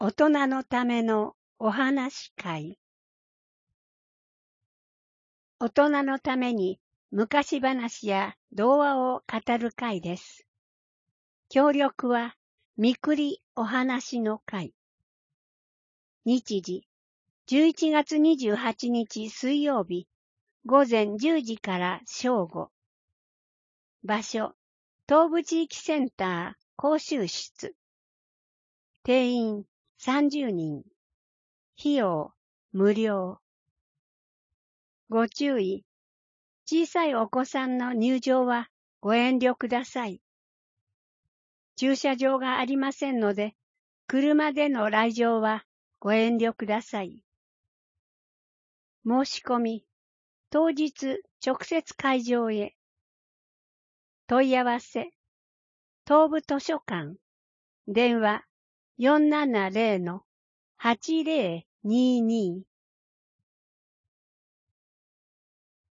大人のためのお話会。大人のために昔話や童話を語る会です。協力はみくりお話の会。日時11月28日水曜日午前10時から正午。場所東部地域センター講習室。定員30人。費用無料。ご注意。小さいお子さんの入場はご遠慮ください。駐車場がありませんので、車での来場はご遠慮ください。申し込み、当日直接会場へ。問い合わせ、東部図書館、電話470-8022